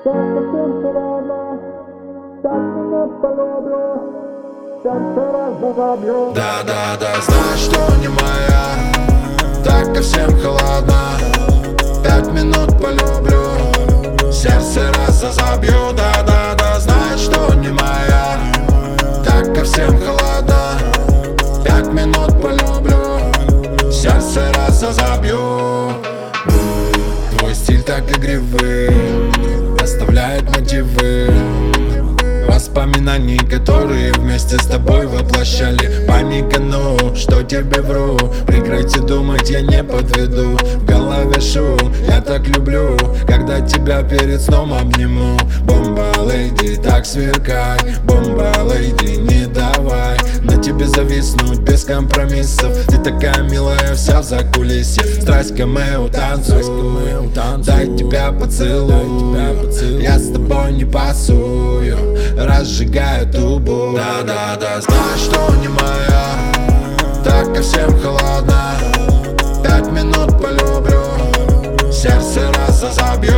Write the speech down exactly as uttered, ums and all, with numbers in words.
совсем холодно, так меня полюблю, сердце разобью. Да-да-да, знаешь, что не моя, так ко всем холодно. Пять минут полюблю, сердце раз разобью. Да-да-да, знаешь, что не моя, так ко всем холодно. Пять минут полюблю, сердце раз разобью. Твой стиль так игривый, оставляет мотивы воспоминаний, которые вместе с тобой воплощали. Паника, ну, что тебе вру, прекрати думать, я не подведу. В голове шум, я так люблю, когда тебя перед сном обниму. Бомба, леди, так сверкай, бомба, леди, не давай на тебе зависнуть без компромиссов. Ты такая милая, вся в закулисье. Страсть камео танцую, дай тебя поцелуй, я с тобой не пасую, разжигаю трубу. Да-да-да, знаешь, что не моя, так ко всем холодно. Пять минут полюблю, сердце раз разобью.